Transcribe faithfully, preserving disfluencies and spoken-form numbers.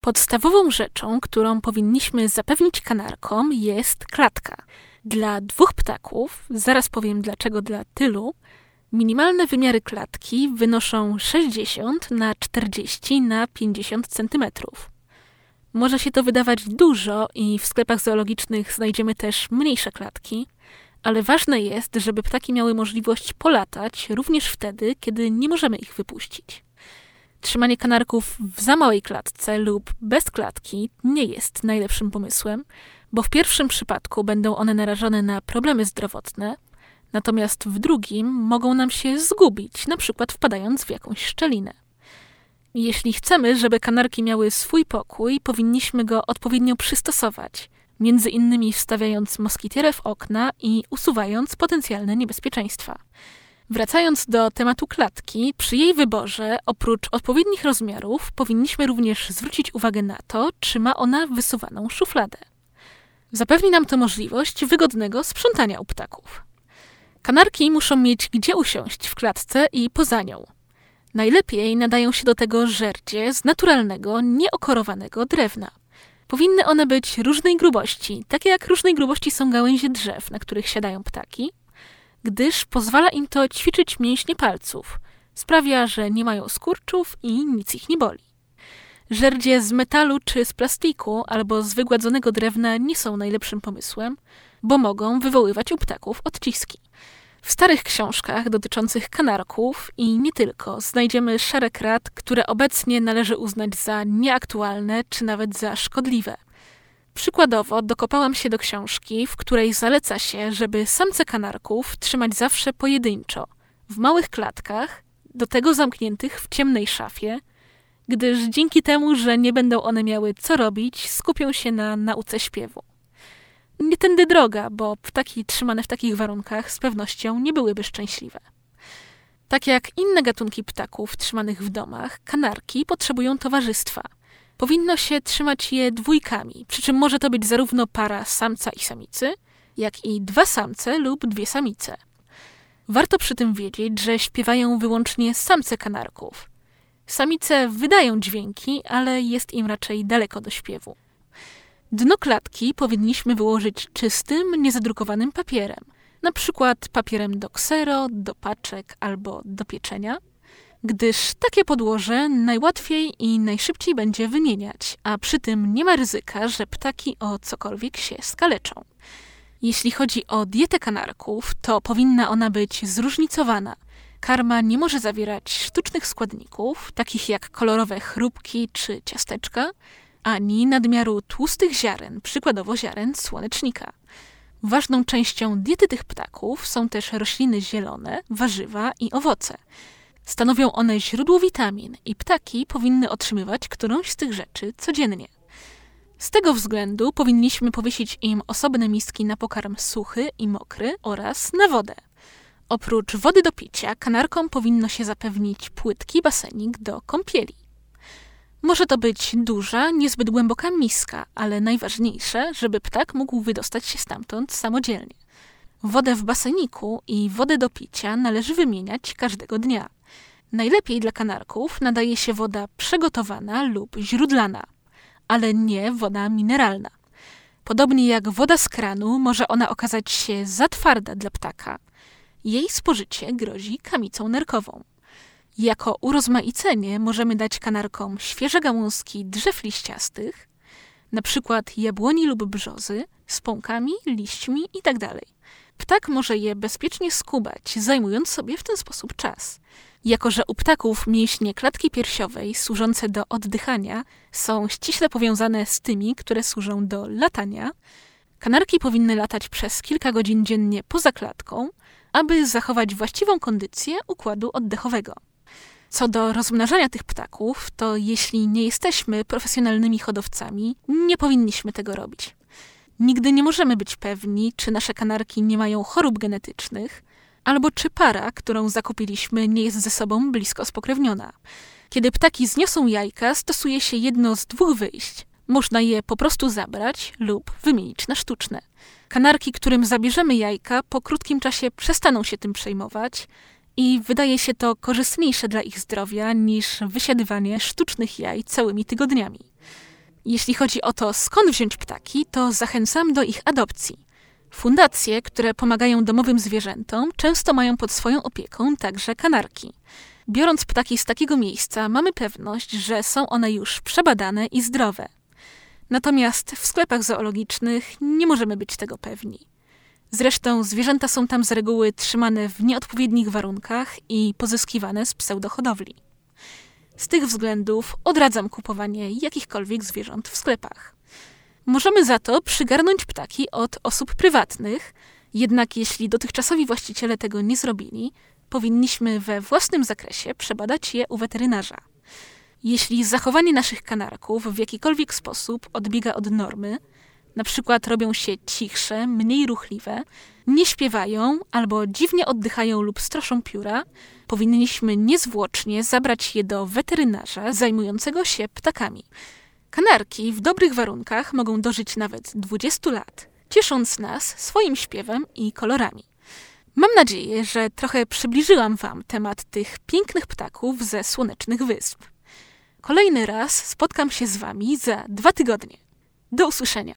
Podstawową rzeczą, którą powinniśmy zapewnić kanarkom, jest klatka. Dla dwóch ptaków, zaraz powiem dlaczego dla tylu, minimalne wymiary klatki wynoszą sześćdziesiąt na czterdzieści na pięćdziesiąt centymetrów. Może się to wydawać dużo i w sklepach zoologicznych znajdziemy też mniejsze klatki, ale ważne jest, żeby ptaki miały możliwość polatać również wtedy, kiedy nie możemy ich wypuścić. Trzymanie kanarków w za małej klatce lub bez klatki nie jest najlepszym pomysłem, bo w pierwszym przypadku będą one narażone na problemy zdrowotne, natomiast w drugim mogą nam się zgubić, na przykład wpadając w jakąś szczelinę. Jeśli chcemy, żeby kanarki miały swój pokój, powinniśmy go odpowiednio przystosować, między innymi wstawiając moskitierę w okna i usuwając potencjalne niebezpieczeństwa. Wracając do tematu klatki, przy jej wyborze, oprócz odpowiednich rozmiarów, powinniśmy również zwrócić uwagę na to, czy ma ona wysuwaną szufladę. Zapewni nam to możliwość wygodnego sprzątania u ptaków. Kanarki muszą mieć gdzie usiąść w klatce i poza nią. Najlepiej nadają się do tego żerdzie z naturalnego, nieokorowanego drewna. Powinny one być różnej grubości, takie jak różnej grubości są gałęzie drzew, na których siadają ptaki, gdyż pozwala im to ćwiczyć mięśnie palców. Sprawia, że nie mają skurczów i nic ich nie boli. Żerdzie z metalu czy z plastiku albo z wygładzonego drewna nie są najlepszym pomysłem, bo mogą wywoływać u ptaków odciski. W starych książkach dotyczących kanarków i nie tylko znajdziemy szereg rad, które obecnie należy uznać za nieaktualne czy nawet za szkodliwe. Przykładowo dokopałam się do książki, w której zaleca się, żeby samce kanarków trzymać zawsze pojedynczo, w małych klatkach, do tego zamkniętych w ciemnej szafie, gdyż dzięki temu, że nie będą one miały co robić, skupią się na nauce śpiewu. Nie tędy droga, bo ptaki trzymane w takich warunkach z pewnością nie byłyby szczęśliwe. Tak jak inne gatunki ptaków trzymanych w domach, kanarki potrzebują towarzystwa. Powinno się trzymać je dwójkami, przy czym może to być zarówno para samca i samicy, jak i dwa samce lub dwie samice. Warto przy tym wiedzieć, że śpiewają wyłącznie samce kanarków. Samice wydają dźwięki, ale jest im raczej daleko do śpiewu. Dno klatki powinniśmy wyłożyć czystym, niezadrukowanym papierem, na przykład papierem do ksero, do paczek albo do pieczenia, gdyż takie podłoże najłatwiej i najszybciej będzie wymieniać, a przy tym nie ma ryzyka, że ptaki o cokolwiek się skaleczą. Jeśli chodzi o dietę kanarków, to powinna ona być zróżnicowana. Karma nie może zawierać sztucznych składników, takich jak kolorowe chrupki czy ciasteczka, ani nadmiaru tłustych ziaren, przykładowo ziaren słonecznika. Ważną częścią diety tych ptaków są też rośliny zielone, warzywa i owoce. Stanowią one źródło witamin i ptaki powinny otrzymywać którąś z tych rzeczy codziennie. Z tego względu powinniśmy powiesić im osobne miski na pokarm suchy i mokry oraz na wodę. Oprócz wody do picia, kanarkom powinno się zapewnić płytki basenik do kąpieli. Może to być duża, niezbyt głęboka miska, ale najważniejsze, żeby ptak mógł wydostać się stamtąd samodzielnie. Wodę w baseniku i wodę do picia należy wymieniać każdego dnia. Najlepiej dla kanarków nadaje się woda przegotowana lub źródlana, ale nie woda mineralna. Podobnie jak woda z kranu może ona okazać się za twarda dla ptaka. Jej spożycie grozi kamicą nerkową. Jako urozmaicenie możemy dać kanarkom świeże gałązki drzew liściastych, na przykład jabłoni lub brzozy, z pąkami, liśćmi itd. Ptak może je bezpiecznie skubać, zajmując sobie w ten sposób czas. Jako że u ptaków mięśnie klatki piersiowej służące do oddychania są ściśle powiązane z tymi, które służą do latania, kanarki powinny latać przez kilka godzin dziennie poza klatką, aby zachować właściwą kondycję układu oddechowego. Co do rozmnażania tych ptaków, to jeśli nie jesteśmy profesjonalnymi hodowcami, nie powinniśmy tego robić. Nigdy nie możemy być pewni, czy nasze kanarki nie mają chorób genetycznych, albo czy para, którą zakupiliśmy, nie jest ze sobą blisko spokrewniona. Kiedy ptaki zniosą jajka, stosuje się jedno z dwóch wyjść. Można je po prostu zabrać lub wymienić na sztuczne. Kanarki, którym zabierzemy jajka, po krótkim czasie przestaną się tym przejmować i wydaje się to korzystniejsze dla ich zdrowia niż wysiadywanie sztucznych jaj całymi tygodniami. Jeśli chodzi o to, skąd wziąć ptaki, to zachęcam do ich adopcji. Fundacje, które pomagają domowym zwierzętom, często mają pod swoją opieką także kanarki. Biorąc ptaki z takiego miejsca, mamy pewność, że są one już przebadane i zdrowe. Natomiast w sklepach zoologicznych nie możemy być tego pewni. Zresztą zwierzęta są tam z reguły trzymane w nieodpowiednich warunkach i pozyskiwane z pseudohodowli. Z tych względów odradzam kupowanie jakichkolwiek zwierząt w sklepach. Możemy za to przygarnąć ptaki od osób prywatnych, jednak jeśli dotychczasowi właściciele tego nie zrobili, powinniśmy we własnym zakresie przebadać je u weterynarza. Jeśli zachowanie naszych kanarków w jakikolwiek sposób odbiega od normy, na przykład robią się cichsze, mniej ruchliwe, nie śpiewają albo dziwnie oddychają lub stroszą pióra, powinniśmy niezwłocznie zabrać je do weterynarza zajmującego się ptakami. Kanarki w dobrych warunkach mogą dożyć nawet dwudziestu lat, ciesząc nas swoim śpiewem i kolorami. Mam nadzieję, że trochę przybliżyłam Wam temat tych pięknych ptaków ze słonecznych wysp. Kolejny raz spotkam się z Wami za dwa tygodnie. Do usłyszenia.